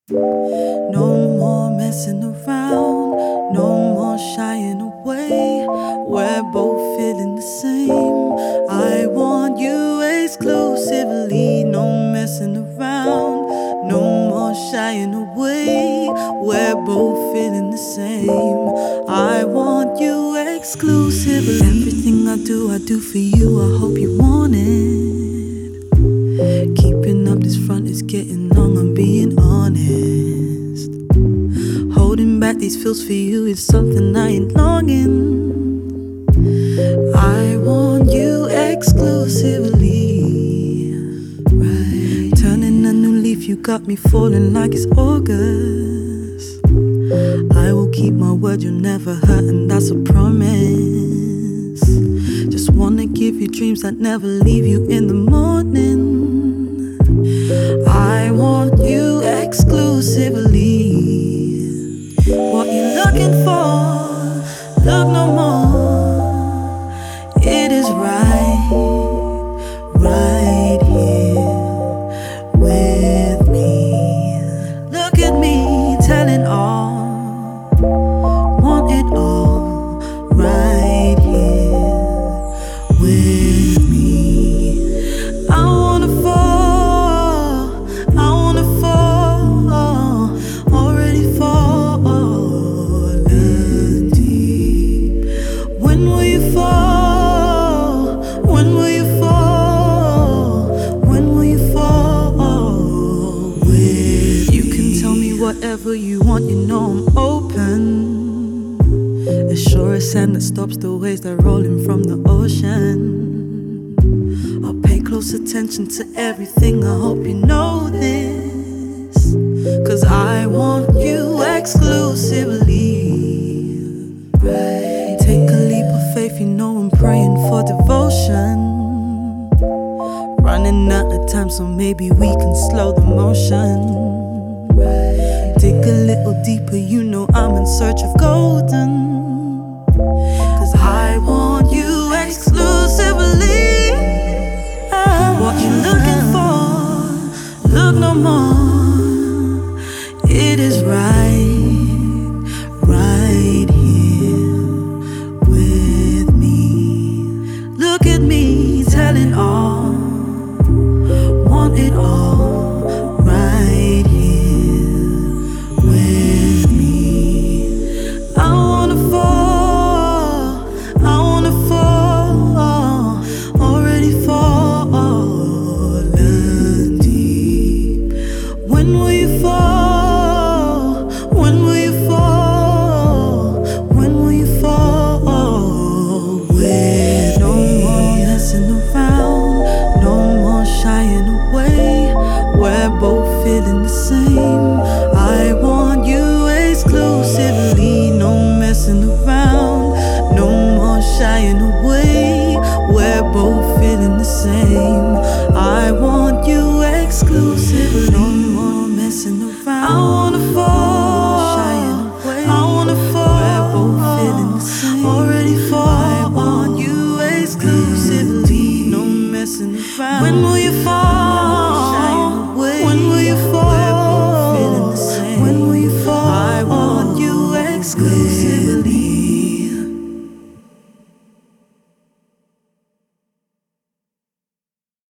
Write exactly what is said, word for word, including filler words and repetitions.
No more messing around, no more shying away. We're both feeling the same. I want you exclusively. No messing around, no more shying away. We're both feeling the same. I want you exclusively. Everything I do, I do for you. I hope you want it. Keeping up this front is getting long, I'm being honest. Holding back these feels for you is something I ain't longing. I want you exclusively, right? Turning a new leaf, you got me falling like it's August. I will keep my word, you'll never hurt, and that's a promise. Just wanna give you dreams that never leave you in the morning. I want you exclusively. What you looking for, look no more. It is right, right here with me. Look at me, telling all, want it all, right here with me. I wanna fall, I wanna fall, already falling deep. When will you fall? When will you fall? When will you fall with You can tell me whatever you want, you know I'm open. As sure as sand that stops the waves that roll in from the ocean. I'll pay close attention to everything, I hope you know this. Cause I want you exclusively, right? Take a leap of faith, you know I'm praying for devotion. Running out of time, so maybe we can slow the motion, right? Dig a little deeper, you know I'm in search of golden. Cause I want you exclusively. What you looking for, look no more. It is right, right here with me. Look at me, telling all, want it all, right here with me. I wanna fall, I wanna fall, already falling deep. When will you fall? When will you fall? When will you fall with No more messing around, no more shying away. We're both feeling the same. I want you exclusively. No messing around, no more shying away. We're both feeling the same. I want you exclusively.